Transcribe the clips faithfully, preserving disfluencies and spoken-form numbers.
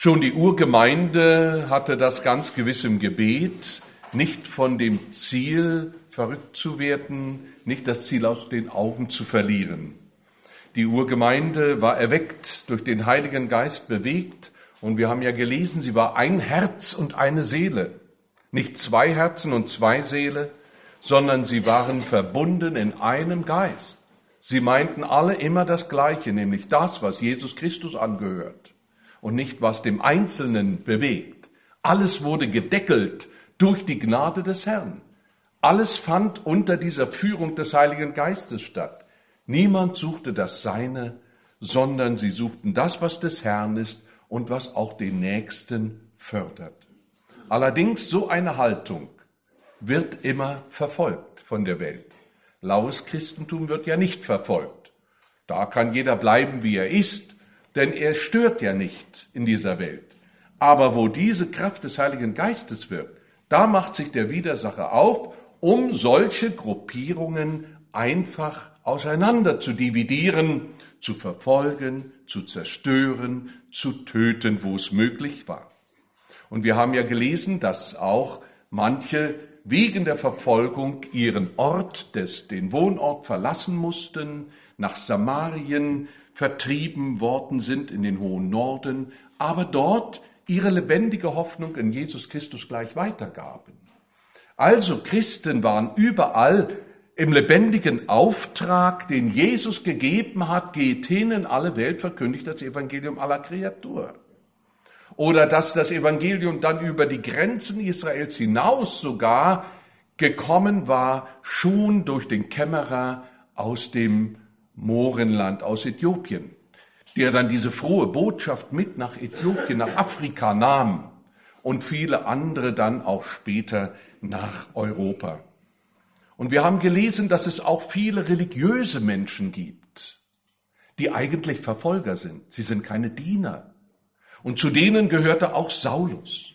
Schon die Urgemeinde hatte das ganz gewiss im Gebet, nicht von dem Ziel verrückt zu werden, nicht das Ziel aus den Augen zu verlieren. Die Urgemeinde war erweckt, durch den Heiligen Geist bewegt, und wir haben ja gelesen, sie war ein Herz und eine Seele. Nicht zwei Herzen und zwei Seele, sondern sie waren verbunden in einem Geist. Sie meinten alle immer das Gleiche, nämlich das, was Jesus Christus angehört und nicht, was dem Einzelnen bewegt. Alles wurde gedeckelt durch die Gnade des Herrn. Alles fand unter dieser Führung des Heiligen Geistes statt. Niemand suchte das Seine, sondern sie suchten das, was des Herrn ist und was auch den Nächsten fördert. Allerdings so eine Haltung wird immer verfolgt von der Welt. Laues Christentum wird ja nicht verfolgt. Da kann jeder bleiben, wie er ist, denn er stört ja nicht in dieser Welt. Aber wo diese Kraft des Heiligen Geistes wirkt, da macht sich der Widersacher auf, um solche Gruppierungen einfach auseinander zu dividieren, zu verfolgen, zu zerstören, zu töten, wo es möglich war. Und wir haben ja gelesen, dass auch manche wegen der Verfolgung ihren Ort, des, den Wohnort verlassen mussten, nach Samarien vertrieben worden sind in den hohen Norden, aber dort ihre lebendige Hoffnung in Jesus Christus gleich weitergaben. Also Christen waren überall im lebendigen Auftrag, den Jesus gegeben hat, geht hin in alle Welt, verkündigt das Evangelium aller Kreatur. Oder dass das Evangelium dann über die Grenzen Israels hinaus sogar gekommen war, schon durch den Kämmerer aus dem Mohrenland, aus Äthiopien, der dann diese frohe Botschaft mit nach Äthiopien, nach Afrika nahm und viele andere dann auch später nach Europa. Und wir haben gelesen, dass es auch viele religiöse Menschen gibt, die eigentlich Verfolger sind. Sie sind keine Diener. Und zu denen gehörte auch Saulus.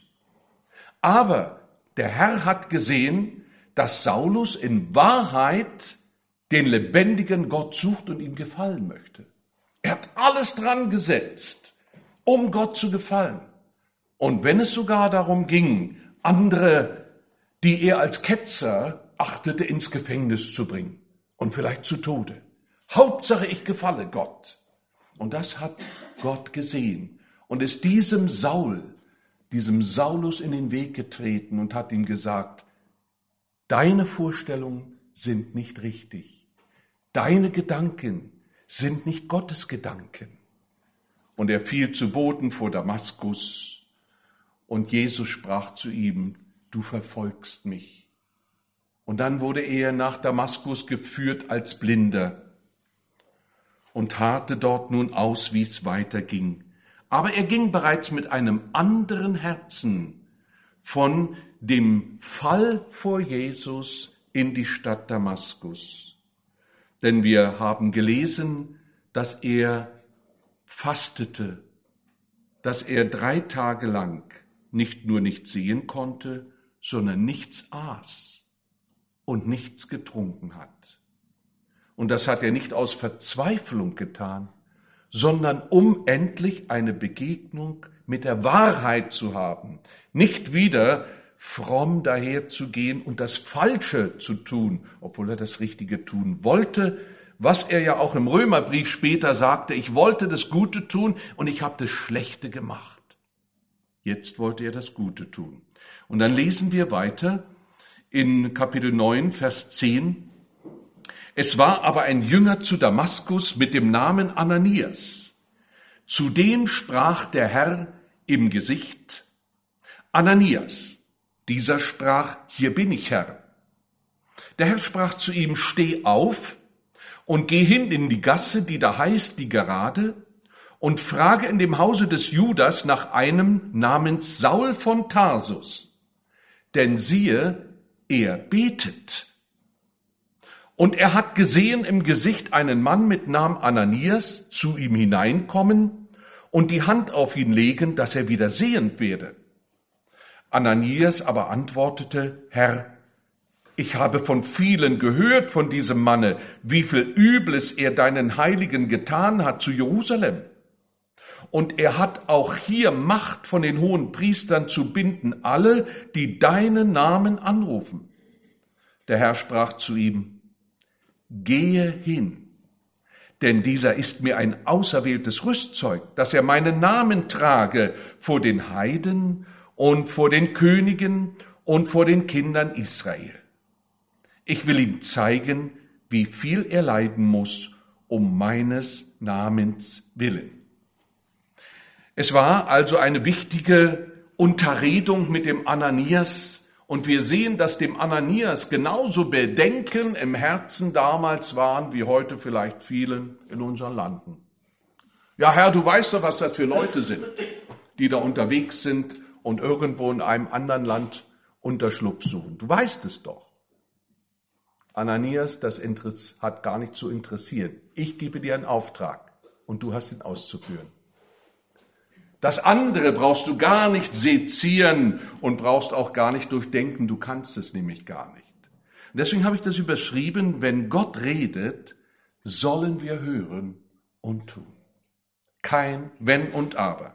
Aber der Herr hat gesehen, dass Saulus in Wahrheit den lebendigen Gott sucht und ihm gefallen möchte. Er hat alles dran gesetzt, um Gott zu gefallen. Und wenn es sogar darum ging, andere, die er als Ketzer achtete, ins Gefängnis zu bringen und vielleicht zu Tode. Hauptsache, ich gefalle Gott. Und das hat Gott gesehen und ist diesem Saul, diesem Saulus in den Weg getreten und hat ihm gesagt, deine Vorstellungen sind nicht richtig. Deine Gedanken sind nicht Gottes Gedanken. Und er fiel zu Boden vor Damaskus und Jesus sprach zu ihm, du verfolgst mich. Und dann wurde er nach Damaskus geführt als Blinder und harrte dort nun aus, wie es weiterging. Aber er ging bereits mit einem anderen Herzen von dem Fall vor Jesus in die Stadt Damaskus. Denn wir haben gelesen, dass er fastete, dass er drei Tage lang nicht nur nicht sehen konnte, sondern nichts aß und nichts getrunken hat. Und das hat er nicht aus Verzweiflung getan, sondern um endlich eine Begegnung mit der Wahrheit zu haben, nicht wieder fromm daherzugehen und das Falsche zu tun, obwohl er das Richtige tun wollte, was er ja auch im Römerbrief später sagte, ich wollte das Gute tun und ich habe das Schlechte gemacht. Jetzt wollte er das Gute tun. Und dann lesen wir weiter in Kapitel neun, Vers zehn. Es war aber ein Jünger zu Damaskus mit dem Namen Ananias. Zu dem sprach der Herr im Gesicht, Ananias. Dieser sprach, hier bin ich, Herr. Der Herr sprach zu ihm, steh auf und geh hin in die Gasse, die da heißt die Gerade, und frage in dem Hause des Judas nach einem namens Saul von Tarsus. Denn siehe, er betet. Und er hat gesehen im Gesicht einen Mann mit Namen Ananias zu ihm hineinkommen und die Hand auf ihn legen, dass er wieder sehend werde. Ananias aber antwortete, Herr, ich habe von vielen gehört von diesem Manne, wie viel Übles er deinen Heiligen getan hat zu Jerusalem. und er hat auch hier Macht von den hohen Priestern zu binden, alle, die deinen Namen anrufen. Der Herr sprach zu ihm, gehe hin, denn dieser ist mir ein auserwähltes Rüstzeug, dass er meinen Namen trage vor den Heiden und vor den Königen und vor den Kindern Israel. Ich will ihm zeigen, wie viel er leiden muss, um meines Namens willen. Es war also eine wichtige Unterredung mit dem Ananias, und wir sehen, dass dem Ananias genauso Bedenken im Herzen damals waren, wie heute vielleicht vielen in unseren Landen. Ja, Herr, du weißt doch, was das für Leute sind, die da unterwegs sind und irgendwo in einem anderen Land Unterschlupf suchen. Du weißt es doch. Ananias, das hat gar nicht zu interessieren. Ich gebe dir einen Auftrag und du hast ihn auszuführen. Das andere brauchst du gar nicht sezieren und brauchst auch gar nicht durchdenken. Du kannst es nämlich gar nicht. Und deswegen habe ich das überschrieben, wenn Gott redet, sollen wir hören und tun. Kein Wenn und Aber.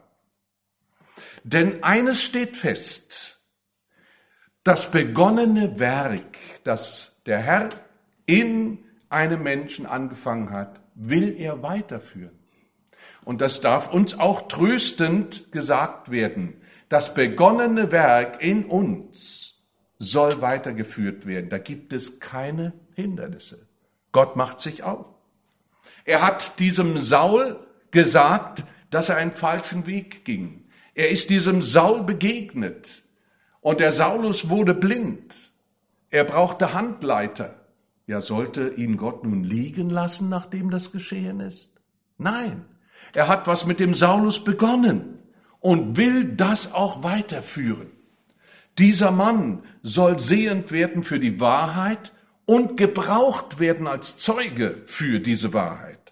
Denn eines steht fest, das begonnene Werk, das der Herr in einem Menschen angefangen hat, will er weiterführen. Und das darf uns auch tröstend gesagt werden. Das begonnene Werk in uns soll weitergeführt werden. Da gibt es keine Hindernisse. Gott macht sich auf. Er hat diesem Saul gesagt, dass er einen falschen Weg ging. Er ist diesem Saul begegnet. Und der Saulus wurde blind. Er brauchte Handleiter. Ja, sollte ihn Gott nun liegen lassen, nachdem das geschehen ist? Nein. Er hat was mit dem Saulus begonnen und will das auch weiterführen. Dieser Mann soll sehend werden für die Wahrheit und gebraucht werden als Zeuge für diese Wahrheit.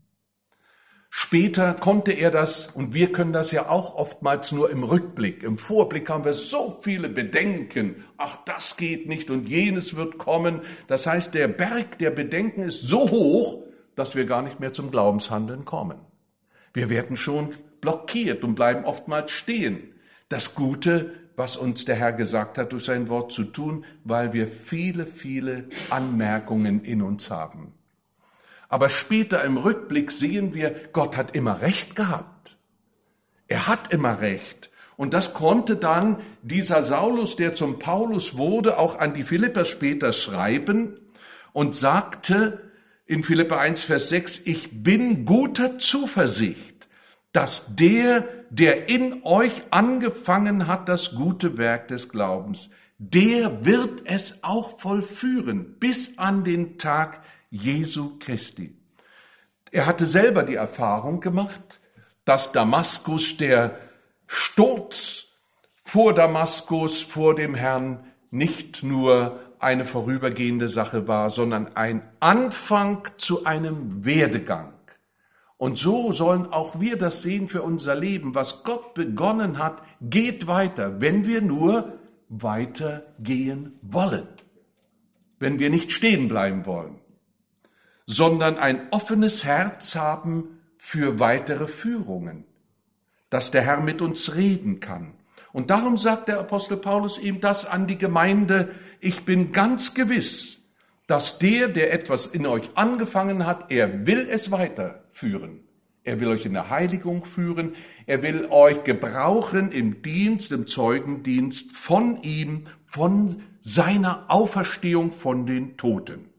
Später konnte er das, und wir können das ja auch oftmals nur im Rückblick. Im Vorblick haben wir so viele Bedenken. Ach, das geht nicht und jenes wird kommen. Das heißt, der Berg der Bedenken ist so hoch, dass wir gar nicht mehr zum Glaubenshandeln kommen. Wir werden schon blockiert und bleiben oftmals stehen. Das Gute, was uns der Herr gesagt hat, durch sein Wort zu tun, weil wir viele, viele Anmerkungen in uns haben. Aber später im Rückblick sehen wir, Gott hat immer Recht gehabt. Er hat immer Recht. Und das konnte dann dieser Saulus, der zum Paulus wurde, auch an die Philipper später schreiben und sagte in Philipper eins, Vers sechs, ich bin guter Zuversicht, dass der, der in euch angefangen hat, das gute Werk des Glaubens, der wird es auch vollführen, bis an den Tag Jesu Christi. Er hatte selber die Erfahrung gemacht, dass Damaskus, der Sturz vor Damaskus, vor dem Herrn, nicht nur eine vorübergehende Sache war, sondern ein Anfang zu einem Werdegang. Und so sollen auch wir das sehen für unser Leben. Was Gott begonnen hat, geht weiter, wenn wir nur weitergehen wollen. Wenn wir nicht stehen bleiben wollen, sondern ein offenes Herz haben für weitere Führungen, dass der Herr mit uns reden kann. Und darum sagt der Apostel Paulus ihm das an die Gemeinde, ich bin ganz gewiss, dass der, der etwas in euch angefangen hat, er will es weiterführen. Er will euch in der Heiligung führen, er will euch gebrauchen im Dienst, im Zeugendienst von ihm, von seiner Auferstehung von den Toten.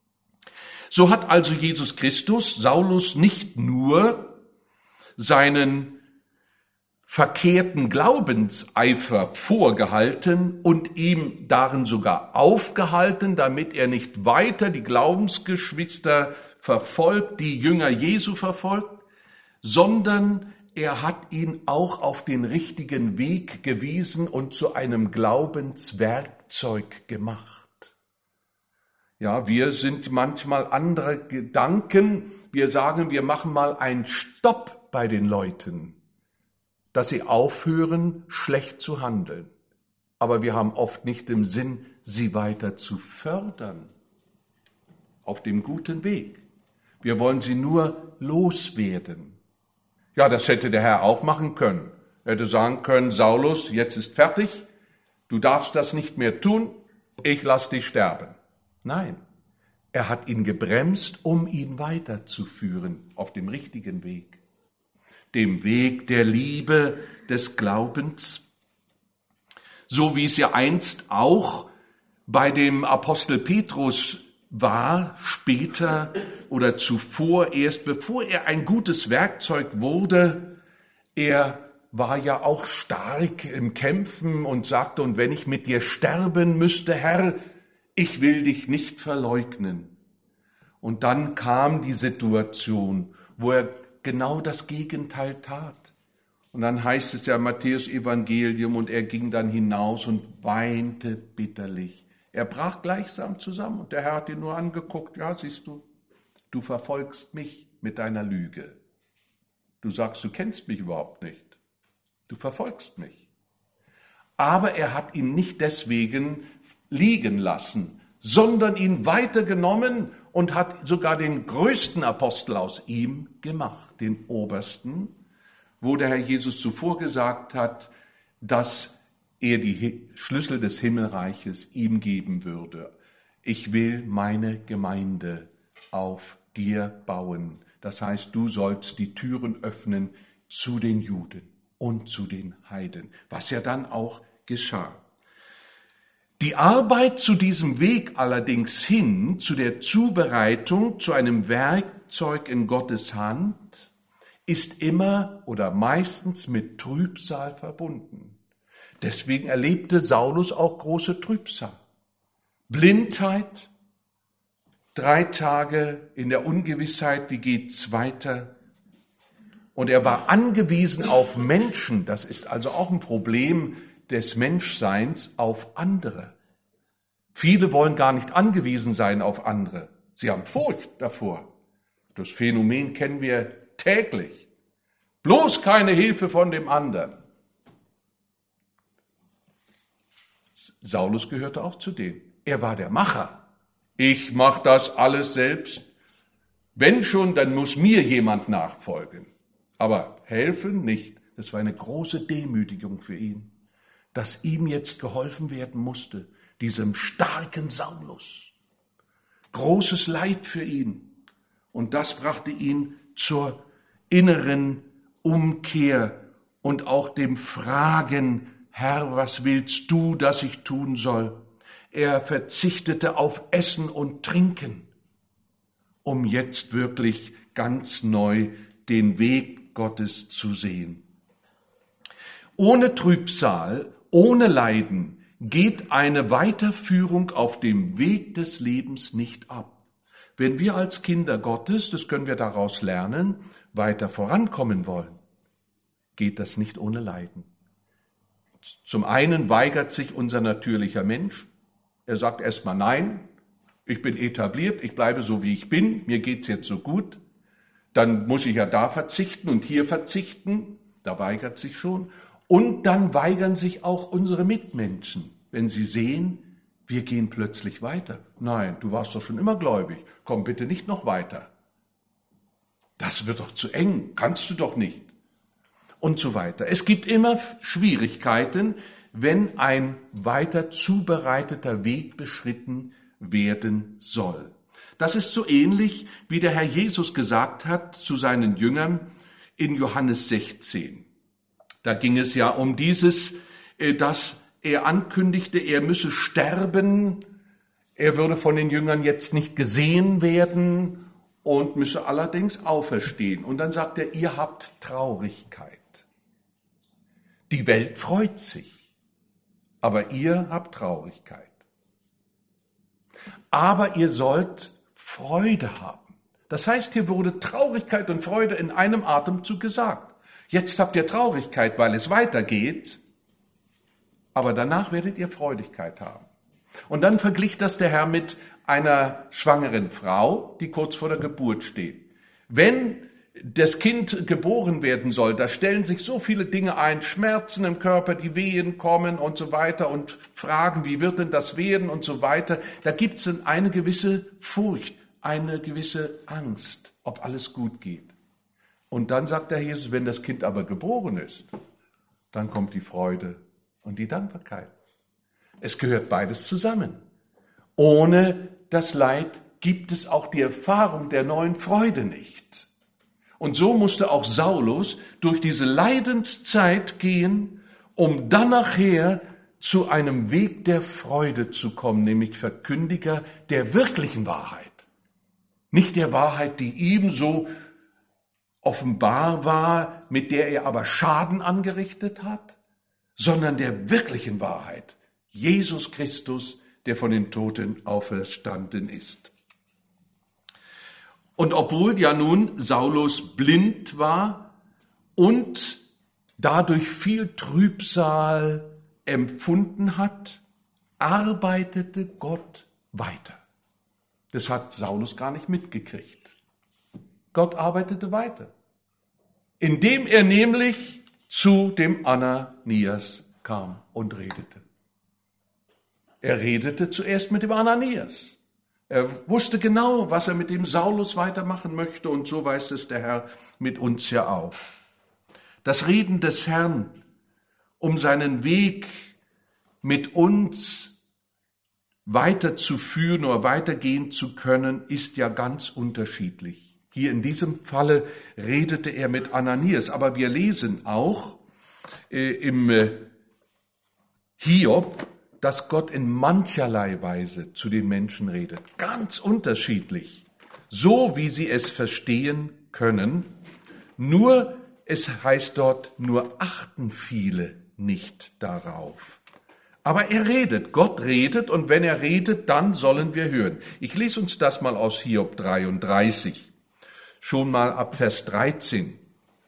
So hat also Jesus Christus Saulus nicht nur seinen verkehrten Glaubenseifer vorgehalten und ihm darin sogar aufgehalten, damit er nicht weiter die Glaubensgeschwister verfolgt, die Jünger Jesu verfolgt, sondern er hat ihn auch auf den richtigen Weg gewiesen und zu einem Glaubenswerkzeug gemacht. Ja, wir sind manchmal anderer Gedanken. Wir sagen, wir machen mal einen Stopp bei den Leuten, dass sie aufhören, schlecht zu handeln. Aber wir haben oft nicht im Sinn, sie weiter zu fördern auf dem guten Weg. Wir wollen sie nur loswerden. Ja, das hätte der Herr auch machen können. Er hätte sagen können, Saulus, jetzt ist fertig, du darfst das nicht mehr tun, ich lass dich sterben. Nein, er hat ihn gebremst, um ihn weiterzuführen auf dem richtigen Weg. Dem Weg der Liebe, des Glaubens. So wie es ja einst auch bei dem Apostel Petrus war, später oder zuvor, erst bevor er ein gutes Werkzeug wurde, er war ja auch stark im Kämpfen und sagte, und wenn ich mit dir sterben müsste, Herr, ich will dich nicht verleugnen. Und dann kam die Situation, wo er genau das Gegenteil tat. Und dann heißt es ja im Matthäus-Evangelium, und er ging dann hinaus und weinte bitterlich. Er brach gleichsam zusammen und der Herr hat ihn nur angeguckt. Ja, siehst du, du verfolgst mich mit deiner Lüge. Du sagst, du kennst mich überhaupt nicht. Du verfolgst mich. Aber er hat ihn nicht deswegen liegen lassen, sondern ihn weitergenommen und hat sogar den größten Apostel aus ihm gemacht, den Obersten, wo der Herr Jesus zuvor gesagt hat, dass er die Schlüssel des Himmelreiches ihm geben würde. Ich will meine Gemeinde auf dir bauen. Das heißt, du sollst die Türen öffnen zu den Juden und zu den Heiden, was ja dann auch geschah. Die Arbeit zu diesem Weg allerdings hin, zu der Zubereitung, zu einem Werkzeug in Gottes Hand, ist immer oder meistens mit Trübsal verbunden. Deswegen erlebte Saulus auch große Trübsal. Blindheit, drei Tage in der Ungewissheit, wie geht's weiter? Und er war angewiesen auf Menschen, das ist also auch ein Problem des Menschseins, auf andere. Viele wollen gar nicht angewiesen sein auf andere. Sie haben Furcht davor. Das Phänomen kennen wir täglich. Bloß keine Hilfe von dem anderen. Saulus gehörte auch zu denen. Er war der Macher. Ich mache das alles selbst. Wenn schon, dann muss mir jemand nachfolgen. Aber helfen nicht. Das war eine große Demütigung für ihn, dass ihm jetzt geholfen werden musste, diesem starken Saulus. Großes Leid für ihn. Und das brachte ihn zur inneren Umkehr und auch dem Fragen, Herr, was willst du, dass ich tun soll? Er verzichtete auf Essen und Trinken, um jetzt wirklich ganz neu den Weg Gottes zu sehen. Ohne Trübsal, ohne Leiden geht eine Weiterführung auf dem Weg des Lebens nicht ab. Wenn wir als Kinder Gottes, das können wir daraus lernen, weiter vorankommen wollen, geht das nicht ohne Leiden. Zum einen weigert sich unser natürlicher Mensch. Er sagt erstmal nein, ich bin etabliert, ich bleibe so wie ich bin, mir geht's jetzt so gut. Dann muss ich ja da verzichten und hier verzichten, da weigert sich schon. Und dann weigern sich auch unsere Mitmenschen, wenn sie sehen, wir gehen plötzlich weiter. Nein, du warst doch schon immer gläubig, komm bitte nicht noch weiter. Das wird doch zu eng, kannst du doch nicht. Und so weiter. Es gibt immer Schwierigkeiten, wenn ein weiter zubereiteter Weg beschritten werden soll. Das ist so ähnlich, wie der Herr Jesus gesagt hat zu seinen Jüngern in Johannes sechzehn. Da ging es ja um dieses, dass er ankündigte, er müsse sterben, er würde von den Jüngern jetzt nicht gesehen werden und müsse allerdings auferstehen. Und dann sagt er, ihr habt Traurigkeit. Die Welt freut sich, aber ihr habt Traurigkeit. Aber ihr sollt Freude haben. Das heißt, hier wurde Traurigkeit und Freude in einem Atemzug gesagt. Jetzt habt ihr Traurigkeit, weil es weitergeht, aber danach werdet ihr Freudigkeit haben. Und dann verglich das der Herr mit einer schwangeren Frau, die kurz vor der Geburt steht. Wenn das Kind geboren werden soll, da stellen sich so viele Dinge ein, Schmerzen im Körper, die Wehen kommen und so weiter und Fragen, wie wird denn das werden und so weiter. Da gibt es eine gewisse Furcht, eine gewisse Angst, ob alles gut geht. Und dann sagt der Jesus, wenn das Kind aber geboren ist, dann kommt die Freude und die Dankbarkeit. Es gehört beides zusammen. Ohne das Leid gibt es auch die Erfahrung der neuen Freude nicht. Und so musste auch Saulus durch diese Leidenszeit gehen, um dann nachher zu einem Weg der Freude zu kommen, nämlich Verkündiger der wirklichen Wahrheit. Nicht der Wahrheit, die ihm so offenbar war, mit der er aber Schaden angerichtet hat, sondern der wirklichen Wahrheit, Jesus Christus, der von den Toten auferstanden ist. Und obwohl ja nun Saulus blind war und dadurch viel Trübsal empfunden hat, arbeitete Gott weiter. Das hat Saulus gar nicht mitgekriegt. Gott arbeitete weiter, indem er nämlich zu dem Ananias kam und redete. Er redete zuerst mit dem Ananias. Er wusste genau, was er mit dem Saulus weitermachen möchte, und so weiß es der Herr mit uns ja auch. Das Reden des Herrn, um seinen Weg mit uns weiterzuführen oder weitergehen zu können, ist ja ganz unterschiedlich. Hier in diesem Falle redete er mit Ananias, aber wir lesen auch äh, im äh, Hiob, dass Gott in mancherlei Weise zu den Menschen redet, ganz unterschiedlich, so wie sie es verstehen können. Nur, es heißt dort, nur achten viele nicht darauf. Aber er redet, Gott redet, und wenn er redet, dann sollen wir hören. Ich lese uns das mal aus Hiob dreiunddreißig, schon mal ab Vers dreizehn.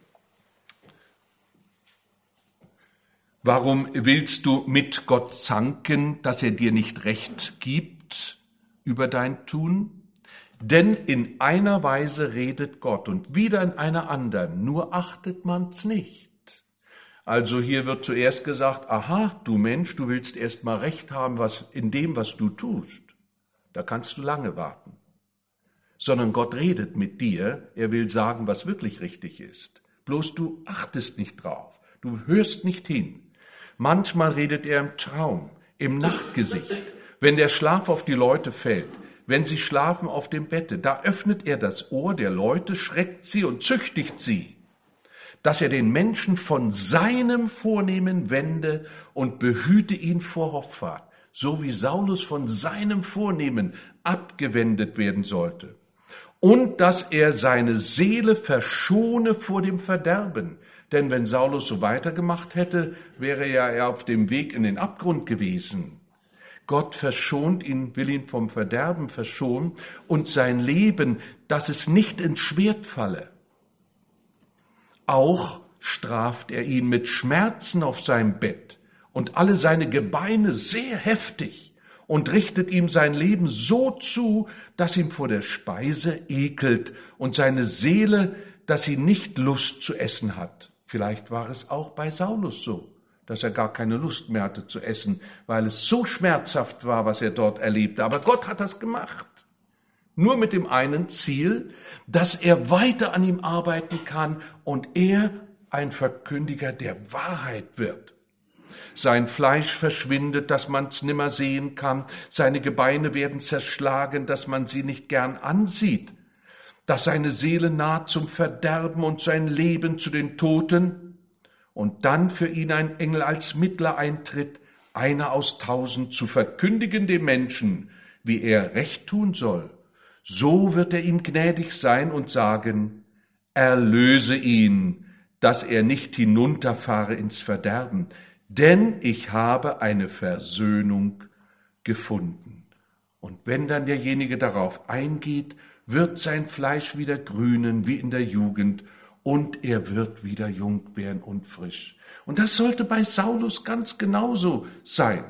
Warum willst du mit Gott zanken, dass er dir nicht Recht gibt über dein Tun? Denn in einer Weise redet Gott und wieder in einer anderen, nur achtet man's nicht. Also hier wird zuerst gesagt, aha, du Mensch, du willst erst mal Recht haben was in dem, was du tust. Da kannst du lange warten. Sondern Gott redet mit dir, er will sagen, was wirklich richtig ist. Bloß du achtest nicht drauf, du hörst nicht hin. Manchmal redet er im Traum, im Nachtgesicht, wenn der Schlaf auf die Leute fällt, wenn sie schlafen auf dem Bette. Da öffnet er das Ohr der Leute, schreckt sie und züchtigt sie, dass er den Menschen von seinem Vornehmen wende und behüte ihn vor Hoffart, so wie Saulus von seinem Vornehmen abgewendet werden sollte. Und dass er seine Seele verschone vor dem Verderben. Denn wenn Saulus so weitergemacht hätte, wäre ja er auf dem Weg in den Abgrund gewesen. Gott verschont ihn, will ihn vom Verderben verschonen und sein Leben, dass es nicht ins Schwert falle. Auch straft er ihn mit Schmerzen auf seinem Bett und alle seine Gebeine sehr heftig und richtet ihm sein Leben so zu, dass ihm vor der Speise ekelt und seine Seele, dass sie nicht Lust zu essen hat. Vielleicht war es auch bei Saulus so, dass er gar keine Lust mehr hatte zu essen, weil es so schmerzhaft war, was er dort erlebte. Aber Gott hat das gemacht. Nur mit dem einen Ziel, dass er weiter an ihm arbeiten kann und er ein Verkündiger der Wahrheit wird. Sein Fleisch verschwindet, dass man's nimmer sehen kann. Seine Gebeine werden zerschlagen, dass man sie nicht gern ansieht. Dass seine Seele naht zum Verderben und sein Leben zu den Toten und dann für ihn ein Engel als Mittler eintritt, einer aus tausend, zu verkündigen dem Menschen, wie er recht tun soll. So wird er ihm gnädig sein und sagen, erlöse ihn, dass er nicht hinunterfahre ins Verderben, denn ich habe eine Versöhnung gefunden. Und wenn dann derjenige darauf eingeht, wird sein Fleisch wieder grünen wie in der Jugend und er wird wieder jung werden und frisch. Und das sollte bei Saulus ganz genauso sein.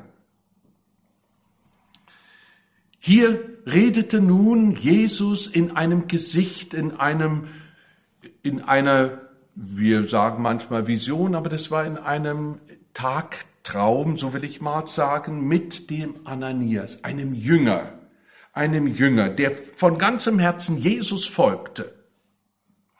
Hier redete nun Jesus in einem Gesicht, in einem, in einer, wir sagen manchmal Vision, aber das war in einem Tagtraum, so will ich mal sagen, mit dem Ananias, einem Jünger. einem Jünger, der von ganzem Herzen Jesus folgte.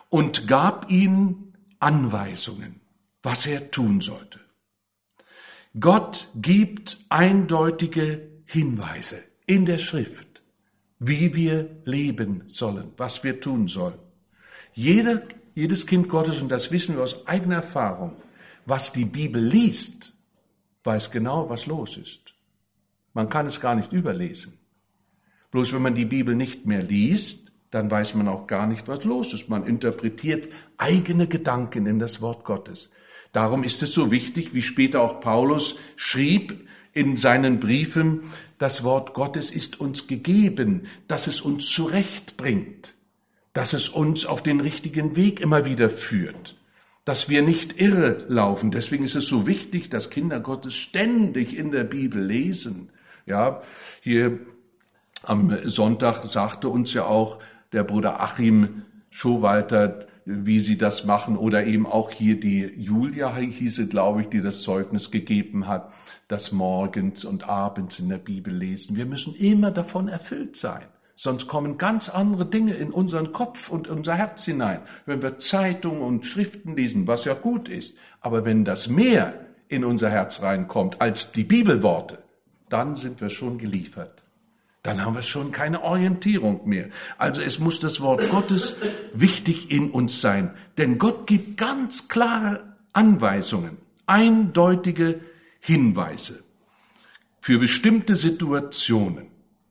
und gab ihm Anweisungen, was er tun sollte. Gott gibt eindeutige Hinweise in der Schrift, wie wir leben sollen, was wir tun sollen. Jeder, jedes Kind Gottes, und das wissen wir aus eigener Erfahrung, was die Bibel liest, weiß genau, was los ist. Man kann es gar nicht überlesen. Bloß wenn man die Bibel nicht mehr liest, dann weiß man auch gar nicht, was los ist. Man interpretiert eigene Gedanken in das Wort Gottes. Darum ist es so wichtig, wie später auch Paulus schrieb in seinen Briefen, das Wort Gottes ist uns gegeben, dass es uns zurechtbringt, dass es uns auf den richtigen Weg immer wieder führt, dass wir nicht irre laufen. Deswegen ist es so wichtig, dass Kinder Gottes ständig in der Bibel lesen. Ja, hier am Sonntag sagte uns ja auch der Bruder Achim Schowalter, wie sie das machen, oder eben auch hier die Julia hieße, glaube ich, die das Zeugnis gegeben hat, das morgens und abends in der Bibel lesen. Wir müssen immer davon erfüllt sein, sonst kommen ganz andere Dinge in unseren Kopf und unser Herz hinein. Wenn wir Zeitungen und Schriften lesen, was ja gut ist, aber wenn das mehr in unser Herz reinkommt als die Bibelworte, dann sind wir schon geliefert. Dann haben wir schon keine Orientierung mehr. Also es muss das Wort Gottes wichtig in uns sein. Denn Gott gibt ganz klare Anweisungen, eindeutige Hinweise für bestimmte Situationen.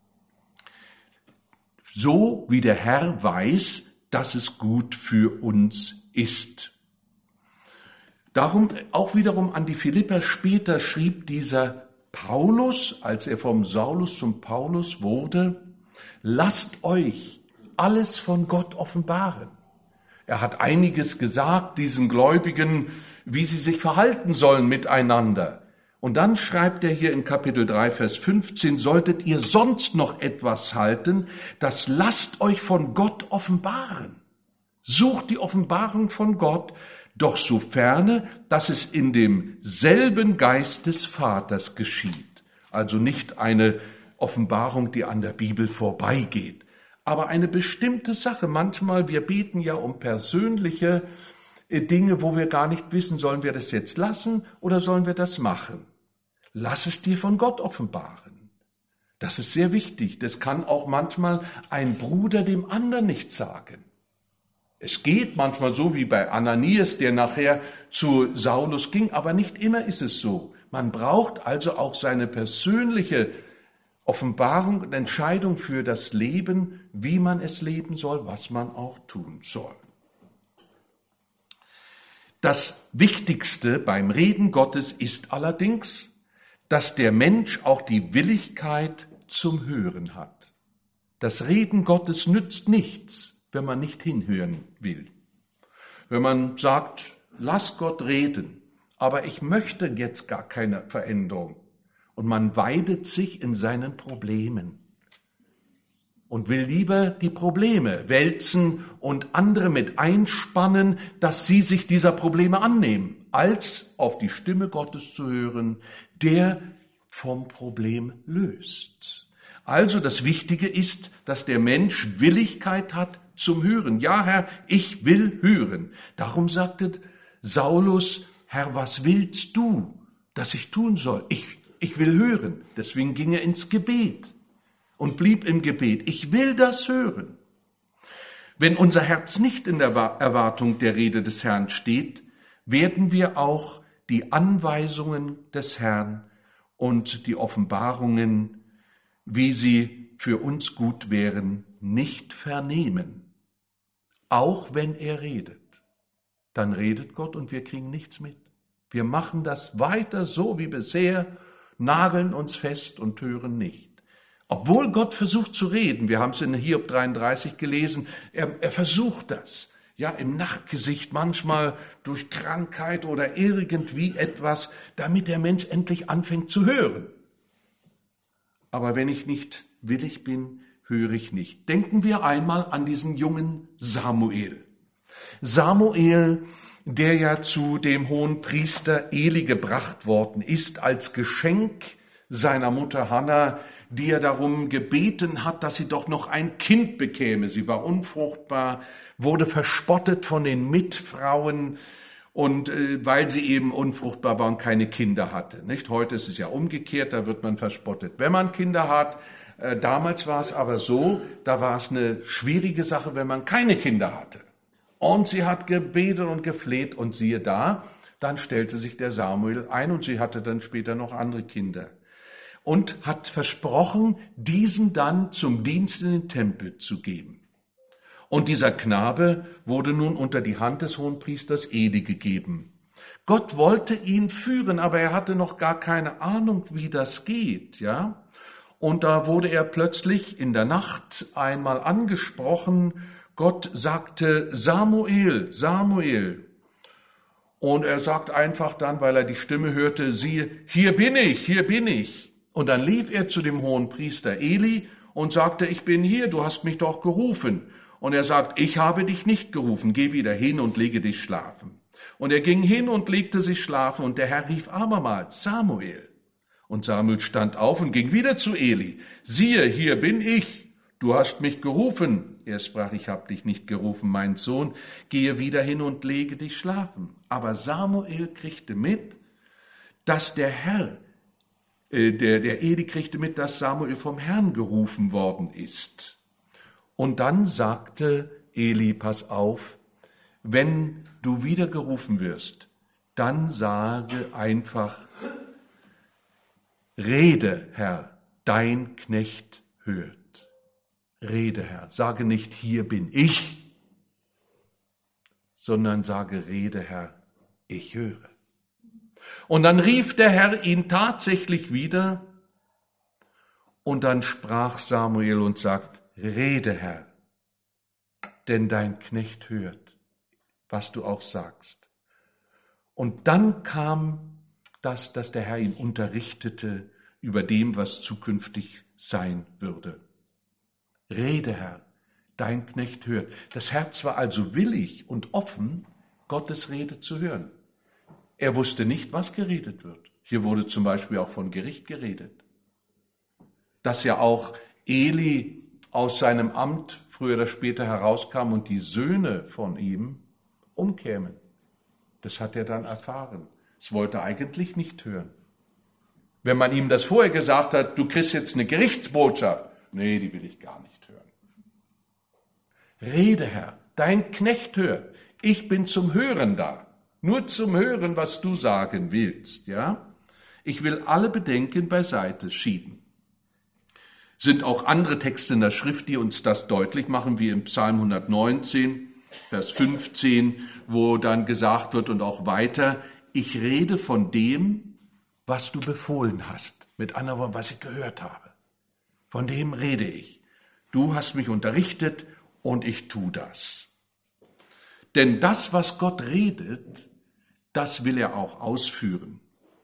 So wie der Herr weiß, dass es gut für uns ist. Darum auch wiederum an die Philipper später schrieb dieser Paulus, als er vom Saulus zum Paulus wurde, lasst euch alles von Gott offenbaren. Er hat einiges gesagt, diesen Gläubigen, wie sie sich verhalten sollen miteinander. Und dann schreibt er hier in Kapitel drei, Vers fünfzehn, solltet ihr sonst noch etwas halten, das lasst euch von Gott offenbaren. Sucht die Offenbarung von Gott, doch soferne, dass es in demselben Geist des Vaters geschieht. Also nicht eine Offenbarung, die an der Bibel vorbeigeht, aber eine bestimmte Sache. Manchmal, wir beten ja um persönliche Dinge, wo wir gar nicht wissen, sollen wir das jetzt lassen oder sollen wir das machen? Lass es dir von Gott offenbaren. Das ist sehr wichtig. Das kann auch manchmal ein Bruder dem anderen nicht sagen. Es geht manchmal so wie bei Ananias, der nachher zu Saulus ging, aber nicht immer ist es so. Man braucht also auch seine persönliche Offenbarung und Entscheidung für das Leben, wie man es leben soll, was man auch tun soll. Das Wichtigste beim Reden Gottes ist allerdings, dass der Mensch auch die Willigkeit zum Hören hat. Das Reden Gottes nützt nichts, wenn man nicht hinhören will. Wenn man sagt, lass Gott reden, aber ich möchte jetzt gar keine Veränderung. Und man weidet sich in seinen Problemen und will lieber die Probleme wälzen und andere mit einspannen, dass sie sich dieser Probleme annehmen, als auf die Stimme Gottes zu hören, der vom Problem löst. Also das Wichtige ist, dass der Mensch Willigkeit hat zum Hören. Ja, Herr, ich will hören. Darum sagte Saulus, Herr, was willst du, dass ich tun soll? Ich, ich will hören. Deswegen ging er ins Gebet und blieb im Gebet. Ich will das hören. Wenn unser Herz nicht in der Erwartung der Rede des Herrn steht, werden wir auch die Anweisungen des Herrn und die Offenbarungen, wie sie für uns gut wären, nicht vernehmen. Auch wenn er redet, dann redet Gott und wir kriegen nichts mit. Wir machen das weiter so wie bisher, nageln uns fest und hören nicht. Obwohl Gott versucht zu reden, wir haben es in Hiob dreiunddreißig gelesen, er, er versucht das, ja im Nachtgesicht, manchmal durch Krankheit oder irgendwie etwas, damit der Mensch endlich anfängt zu hören. Aber wenn ich nicht willig bin, höre ich nicht. Denken wir einmal an diesen jungen Samuel. Samuel, der ja zu dem hohen Priester Eli gebracht worden ist, als Geschenk seiner Mutter Hannah, die er darum gebeten hat, dass sie doch noch ein Kind bekäme. Sie war unfruchtbar, wurde verspottet von den Mitfrauen, und äh, weil sie eben unfruchtbar war und keine Kinder hatte. Nicht? Heute ist es ja umgekehrt, da wird man verspottet, wenn man Kinder hat. Äh, damals war es aber so, da war es eine schwierige Sache, wenn man keine Kinder hatte. Und sie hat gebetet und gefleht und siehe da, dann stellte sich der Samuel ein und sie hatte dann später noch andere Kinder. Und hat versprochen, diesen dann zum Dienst in den Tempel zu geben. Und dieser Knabe wurde nun unter die Hand des Hohenpriesters Eli gegeben. Gott wollte ihn führen, aber er hatte noch gar keine Ahnung, wie das geht, ja. Und da wurde er plötzlich in der Nacht einmal angesprochen. Gott sagte, Samuel, Samuel. Und er sagt einfach dann, weil er die Stimme hörte, siehe, hier bin ich, hier bin ich. Und dann lief er zu dem Hohenpriester Eli und sagte, ich bin hier, du hast mich doch gerufen. Und er sagt, ich habe dich nicht gerufen, geh wieder hin und lege dich schlafen. Und er ging hin und legte sich schlafen, und der Herr rief abermals, Samuel. Und Samuel stand auf und ging wieder zu Eli. Siehe, hier bin ich, du hast mich gerufen. Er sprach, ich habe dich nicht gerufen, mein Sohn, gehe wieder hin und lege dich schlafen. Aber Samuel kriegte mit, dass der Herr, äh, der, der Eli kriegte mit, dass Samuel vom Herrn gerufen worden ist. Und dann sagte Eli, pass auf, wenn du wieder gerufen wirst, dann sage einfach, rede, Herr, dein Knecht hört. Rede, Herr, sage nicht, hier bin ich, sondern sage, rede, Herr, ich höre. Und dann rief der Herr ihn tatsächlich wieder, und dann sprach Samuel und sagt, rede, Herr, denn dein Knecht hört, was du auch sagst. Und dann kam das, dass der Herr ihn unterrichtete über dem, was zukünftig sein würde. Rede, Herr, dein Knecht hört. Das Herz war also willig und offen, Gottes Rede zu hören. Er wusste nicht, was geredet wird. Hier wurde zum Beispiel auch von Gericht geredet. Dass ja auch Eli aus seinem Amt früher oder später herauskam und die Söhne von ihm umkämen. Das hat er dann erfahren. Das wollte er eigentlich nicht hören. Wenn man ihm das vorher gesagt hat, du kriegst jetzt eine Gerichtsbotschaft, nee, die will ich gar nicht hören. Rede, Herr, dein Knecht hört. Ich bin zum Hören da. Nur zum Hören, was du sagen willst, ja? Ich will alle Bedenken beiseite schieben. Sind auch andere Texte in der Schrift, die uns das deutlich machen, wie im Psalm hundertneunzehn, Vers fünfzehn, wo dann gesagt wird und auch weiter, ich rede von dem, was du befohlen hast, mit anderen Worten, was ich gehört habe. Von dem rede ich. Du hast mich unterrichtet und ich tue das. Denn das, was Gott redet, das will er auch ausführen.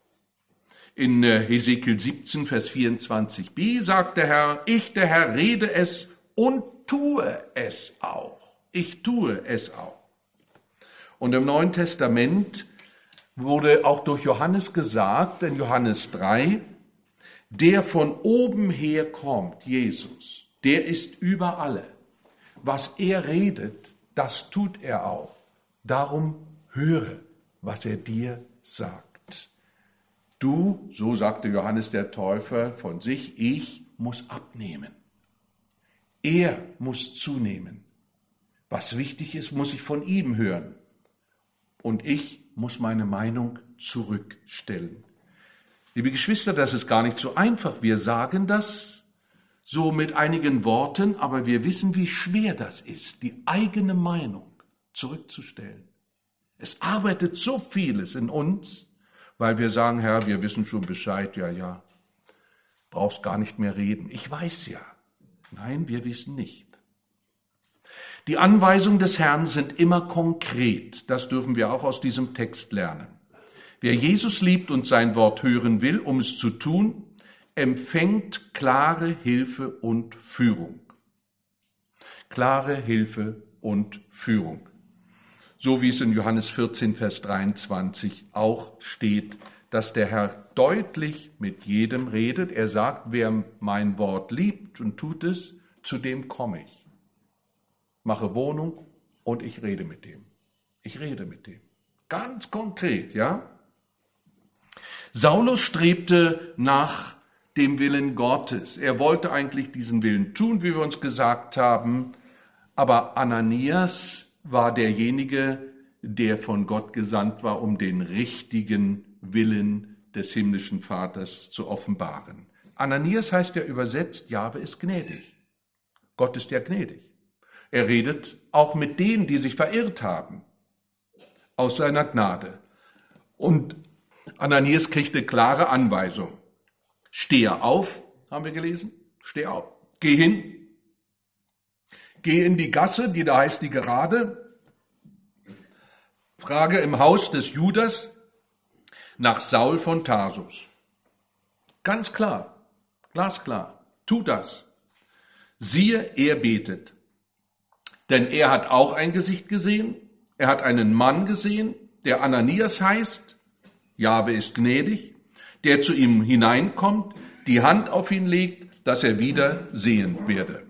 In Hesekiel siebzehn, Vers vierundzwanzig b sagt der Herr, ich, der Herr, rede es und tue es auch. Ich tue es auch. Und im Neuen Testament wurde auch durch Johannes gesagt, in Johannes drei, der von oben her kommt, Jesus, der ist über alle. Was er redet, das tut er auch. Darum höre, was er dir sagt. Du, so sagte Johannes der Täufer von sich, ich muss abnehmen. Er muss zunehmen. Was wichtig ist, muss ich von ihm hören. Und ich muss meine Meinung zurückstellen. Liebe Geschwister, das ist gar nicht so einfach. Wir sagen das so mit einigen Worten, aber wir wissen, wie schwer das ist, die eigene Meinung zurückzustellen. Es arbeitet so vieles in uns, weil wir sagen, Herr, wir wissen schon Bescheid, ja, ja, brauchst gar nicht mehr reden. Ich weiß ja. Nein, wir wissen nicht. Die Anweisungen des Herrn sind immer konkret. Das dürfen wir auch aus diesem Text lernen. Wer Jesus liebt und sein Wort hören will, um es zu tun, empfängt klare Hilfe und Führung. Klare Hilfe und Führung. So wie es in Johannes vierzehn, Vers dreiundzwanzig auch steht, dass der Herr deutlich mit jedem redet. Er sagt, wer mein Wort liebt und tut es, zu dem komme ich. Mache Wohnung und ich rede mit dem. Ich rede mit dem. Ganz konkret, ja? Saulus strebte nach dem Willen Gottes. Er wollte eigentlich diesen Willen tun, wie wir uns gesagt haben, aber Ananias war derjenige, der von Gott gesandt war, um den richtigen Willen des himmlischen Vaters zu offenbaren. Ananias heißt ja übersetzt, Jahwe ist gnädig. Gott ist ja gnädig. Er redet auch mit denen, die sich verirrt haben, aus seiner Gnade. Und Ananias kriegt eine klare Anweisung. Stehe auf, haben wir gelesen. Steh auf. Geh hin. Geh in die Gasse, die da heißt die Gerade. Frage im Haus des Judas nach Saul von Tarsus. Ganz klar, glasklar. Tu das. Siehe, er betet. Denn er hat auch ein Gesicht gesehen. Er hat einen Mann gesehen, der Ananias heißt. Jahwe ist gnädig, der zu ihm hineinkommt, die Hand auf ihn legt, dass er wieder sehen werde.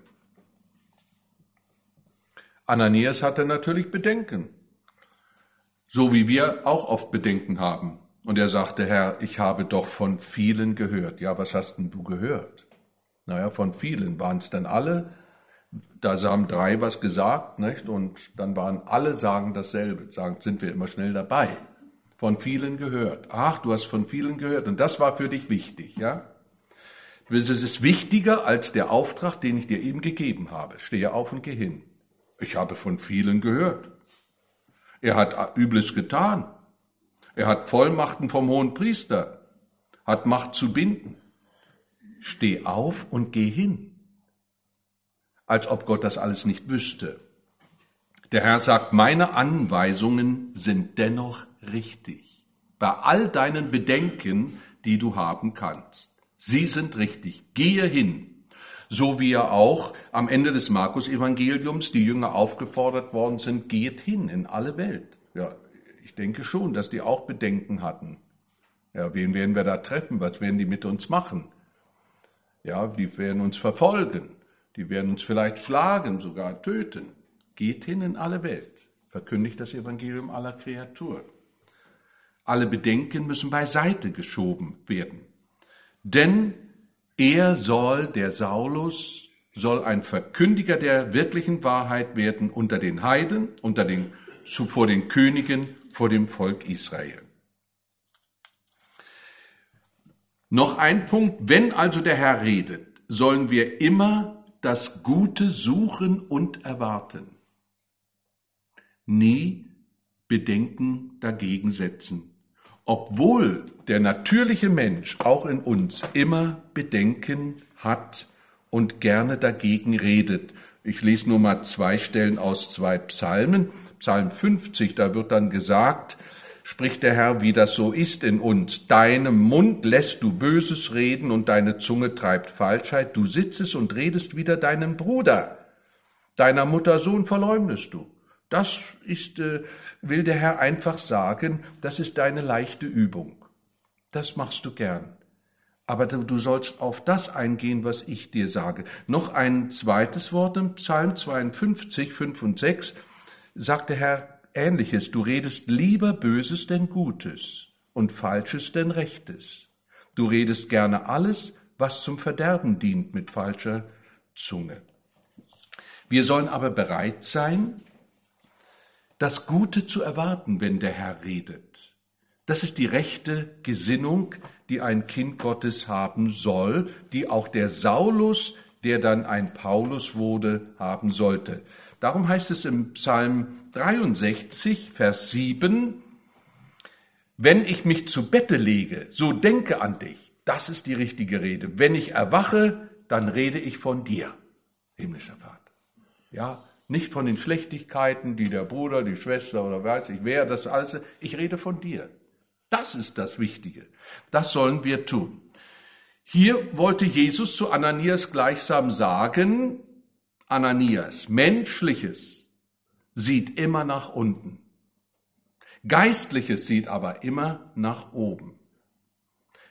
Ananias hatte natürlich Bedenken, so wie wir auch oft Bedenken haben. Und er sagte, Herr, ich habe doch von vielen gehört. Ja, was hast denn du gehört? Naja, von vielen. Waren es denn alle? Da haben drei was gesagt, nicht? Und dann waren alle sagen dasselbe. Sagen, sind wir immer schnell dabei. Von vielen gehört. Ach, du hast von vielen gehört. Und das war für dich wichtig, ja? Es ist wichtiger als der Auftrag, den ich dir eben gegeben habe. Stehe auf und geh hin. Ich habe von vielen gehört. Er hat Übles getan. Er hat Vollmachten vom hohen Priester. Hat Macht zu binden. Steh auf und geh hin. Als ob Gott das alles nicht wüsste. Der Herr sagt, meine Anweisungen sind dennoch richtig. Bei all deinen Bedenken, die du haben kannst. Sie sind richtig. Gehe hin. So wie ja auch am Ende des Markus-Evangeliums die Jünger aufgefordert worden sind, geht hin in alle Welt. Ja, ich denke schon, dass die auch Bedenken hatten. Ja, wen werden wir da treffen? Was werden die mit uns machen? Ja, die werden uns verfolgen. Die werden uns vielleicht schlagen, sogar töten. Geht hin in alle Welt. Verkündigt das Evangelium aller Kreatur. Alle Bedenken müssen beiseite geschoben werden. Denn er soll, der Saulus, soll ein Verkündiger der wirklichen Wahrheit werden unter den Heiden, unter den, vor den Königen, vor dem Volk Israel. Noch ein Punkt, wenn also der Herr redet, sollen wir immer das Gute suchen und erwarten. Nie Bedenken dagegen setzen. Obwohl der natürliche Mensch auch in uns immer Bedenken hat und gerne dagegen redet. Ich lese nur mal zwei Stellen aus zwei Psalmen. Psalm fünfzig, da wird dann gesagt, spricht der Herr, wie das so ist in uns. Deinem Mund lässt du Böses reden und deine Zunge treibt Falschheit. Du sitzest und redest wider deinen Bruder. Deiner Mutter Sohn verleumdest du. Das ist, äh, will der Herr einfach sagen, das ist deine leichte Übung. Das machst du gern. Aber du, du sollst auf das eingehen, was ich dir sage. Noch ein zweites Wort im Psalm zweiundfünfzig, fünf und sechs, sagt der Herr Ähnliches. Du redest lieber Böses denn Gutes und Falsches denn Rechtes. Du redest gerne alles, was zum Verderben dient mit falscher Zunge. Wir sollen aber bereit sein, das Gute zu erwarten, wenn der Herr redet. Das ist die rechte Gesinnung, die ein Kind Gottes haben soll, die auch der Saulus, der dann ein Paulus wurde, haben sollte. Darum heißt es im Psalm dreiundsechzig, Vers sieben, wenn ich mich zu Bette lege, so denke an dich. Das ist die richtige Rede. Wenn ich erwache, dann rede ich von dir, himmlischer Vater. Ja, nicht von den Schlechtigkeiten, die der Bruder, die Schwester oder weiß ich wer, das alles. Ich rede von dir. Das ist das Wichtige. Das sollen wir tun. Hier wollte Jesus zu Ananias gleichsam sagen, Ananias, Menschliches sieht immer nach unten. Geistliches sieht aber immer nach oben.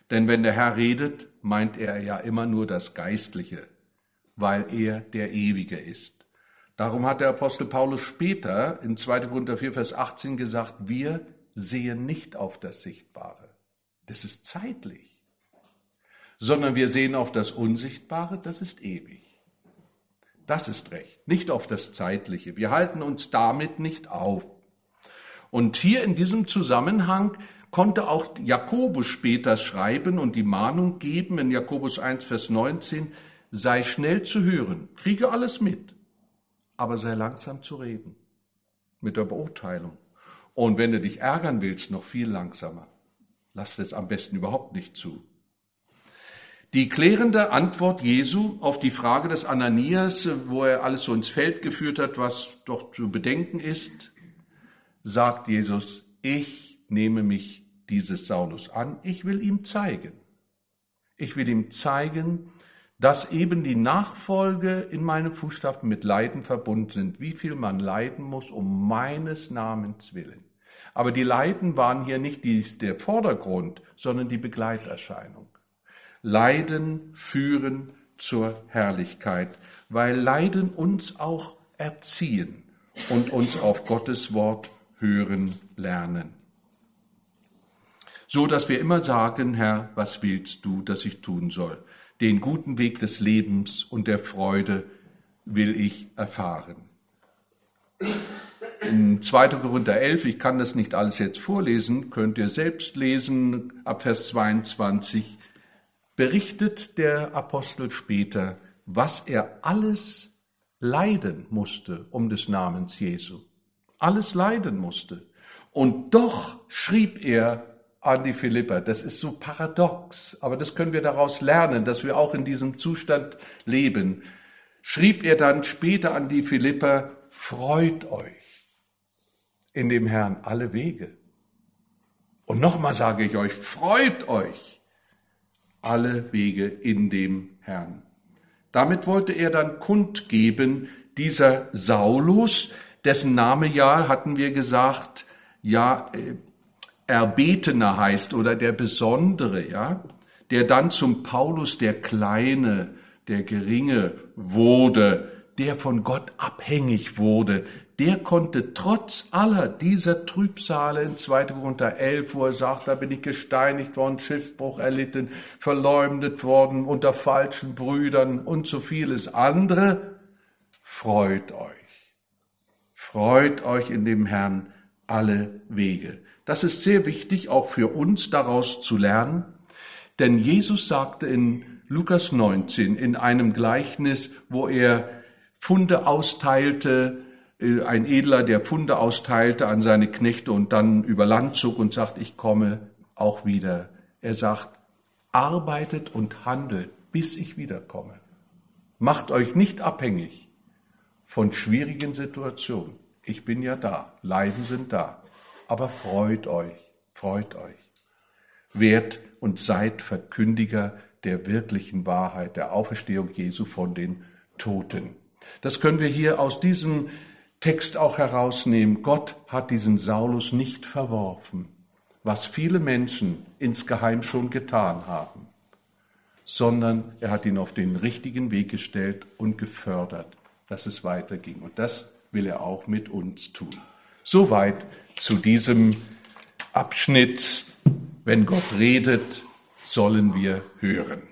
Denn wenn der Herr redet, meint er ja immer nur das Geistliche, weil er der Ewige ist. Darum hat der Apostel Paulus später in zweiter Korinther vier, Vers achtzehn gesagt, wir sehen nicht auf das Sichtbare. Das ist zeitlich. Sondern wir sehen auf das Unsichtbare, das ist ewig. Das ist recht, nicht auf das Zeitliche. Wir halten uns damit nicht auf. Und hier in diesem Zusammenhang konnte auch Jakobus später schreiben und die Mahnung geben in Jakobus eins, Vers neunzehn, sei schnell zu hören, kriege alles mit, aber sei langsam zu reden, mit der Beurteilung. Und wenn du dich ärgern willst, noch viel langsamer. Lass das am besten überhaupt nicht zu. Die klärende Antwort Jesu auf die Frage des Ananias, wo er alles so ins Feld geführt hat, was doch zu bedenken ist, sagt Jesus, ich nehme mich dieses Saulus an, ich will ihm zeigen. Ich will ihm zeigen, dass eben die Nachfolge in meine Fußstapfen mit Leiden verbunden sind, wie viel man leiden muss um meines Namens willen. Aber die Leiden waren hier nicht die, der Vordergrund, sondern die Begleiterscheinung. Leiden führen zur Herrlichkeit, weil Leiden uns auch erziehen und uns auf Gottes Wort hören lernen. So, dass wir immer sagen, Herr, was willst du, dass ich tun soll? Den guten Weg des Lebens und der Freude will ich erfahren. In zweiter Korinther elf, ich kann das nicht alles jetzt vorlesen, könnt ihr selbst lesen, ab Vers zweiundzwanzig, berichtet der Apostel später, was er alles leiden musste um des Namens Jesu. Alles leiden musste. Und doch schrieb er an die Philipper. Das ist so paradox, aber das können wir daraus lernen, dass wir auch in diesem Zustand leben. Schrieb er dann später an die Philipper, freut euch in dem Herrn alle Wege. Und nochmal sage ich euch, freut euch alle Wege in dem Herrn. Damit wollte er dann kundgeben, dieser Saulus, dessen Name ja, hatten wir gesagt, ja, Erbetener heißt oder der Besondere, ja, der dann zum Paulus der Kleine, der Geringe wurde, der von Gott abhängig wurde, der konnte trotz aller dieser Trübsale in zweiter Korinther elf, wo er sagt, da bin ich gesteinigt worden, Schiffbruch erlitten, verleumdet worden unter falschen Brüdern und so vieles andere, freut euch. Freut euch in dem Herrn alle Wege. Das ist sehr wichtig, auch für uns daraus zu lernen, denn Jesus sagte in Lukas neunzehn, in einem Gleichnis, wo er Pfunde austeilte, ein Edler, der Pfunde austeilte an seine Knechte und dann über Land zog und sagt, ich komme auch wieder. Er sagt, arbeitet und handelt, bis ich wiederkomme. Macht euch nicht abhängig von schwierigen Situationen. Ich bin ja da, Leiden sind da, aber freut euch, freut euch. Werdet und seid Verkündiger der wirklichen Wahrheit, der Auferstehung Jesu von den Toten. Das können wir hier aus diesem Text auch herausnehmen. Gott hat diesen Saulus nicht verworfen, was viele Menschen insgeheim schon getan haben, sondern er hat ihn auf den richtigen Weg gestellt und gefördert, dass es weiterging. Und das will er auch mit uns tun. Soweit zu diesem Abschnitt. Wenn Gott redet, sollen wir hören.